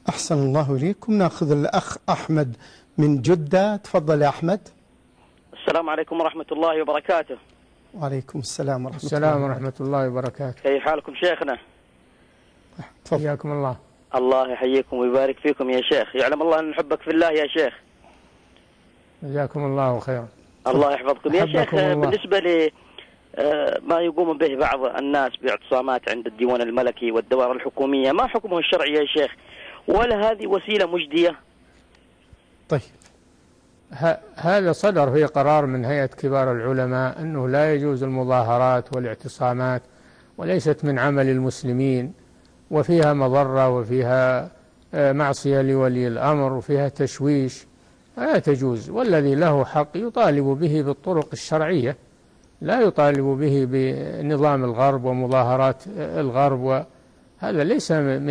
أحسن الله إليكم. نأخذ الأخ أحمد من جدة. تفضل يا أحمد. السلام عليكم ورحمة الله وبركاته. وعليكم السلام ورحمة السلام ورحمة الله وبركاته. كيف حالكم شيخنا؟ حياكم الله. الله يحييكم ويبارك فيكم يا شيخ. يعلم الله أن نحبك في الله يا شيخ. جزاكم الله خيرا. الله يحفظكم يا شيخ. الله. بالنسبة لي ما يقوم به بعض الناس باعتصامات عند الديوان الملكي والدوائر الحكومية، ما حكمه الشرعي يا شيخ؟ ولا هذه وسيلة مجدية؟ طيب، هذا صدر في قرار من هيئة كبار العلماء أنه لا يجوز المظاهرات والاعتصامات، وليست من عمل المسلمين، وفيها مضرة وفيها معصية لولي الأمر وفيها تشويش، لا تجوز. والذي له حق يطالب به بالطرق الشرعية، لا يطالب به بنظام الغرب ومظاهرات الغرب، وهذا ليس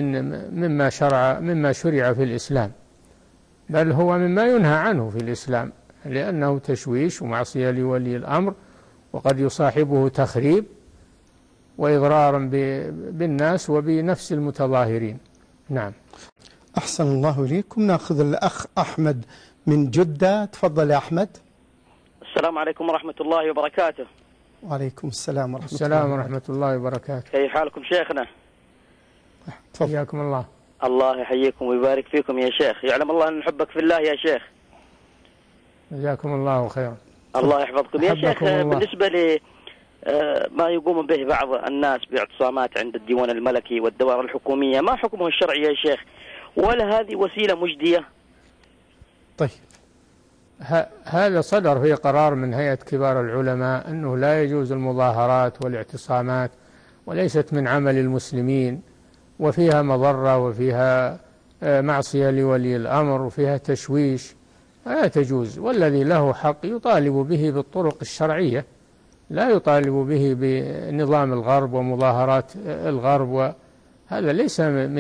مما شرع في الإسلام، بل هو مما ينهى عنه في الإسلام، لأنه تشويش ومعصية لولي الأمر، وقد يصاحبه تخريب وإضرار بالناس وبنفس المتظاهرين. نعم. أحسن الله إليكم. نأخذ الأخ أحمد من جدة. تفضل يا أحمد. السلام عليكم ورحمة الله وبركاته. وعليكم السلام ورحمة السلام ورحمة الله وبركاته. كيف حالكم شيخنا؟ حياكم الله. الله يحييكم ويبارك فيكم يا شيخ. يعلم الله أن نحبك في الله يا شيخ. جزاكم الله خيرا. الله يحفظكم يا شيخ. الله. بالنسبة لي ما يقوم به بعض الناس باعتصامات عند الديوان الملكي والدوائر الحكومية، ما حكمه الشرعي يا شيخ؟ ولا هذه وسيلة مجدية؟ طيب، هذا صدر في قرار من هيئة كبار العلماء أنه لا يجوز المظاهرات والاعتصامات، وليست من عمل المسلمين، وفيها مضرة وفيها معصية لولي الأمر وفيها تشويش، لا تجوز. والذي له حق يطالب به بالطرق الشرعية، لا يطالب به بنظام الغرب ومظاهرات الغرب، وهذا ليس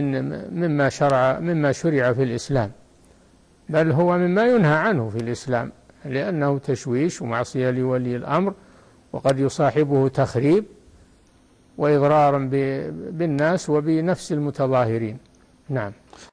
مما شرع في الإسلام، بل هو مما ينهى عنه في الإسلام، لأنه تشويش ومعصية لولي الأمر، وقد يصاحبه تخريب وإضرار بالناس وبنفس المتظاهرين. نعم.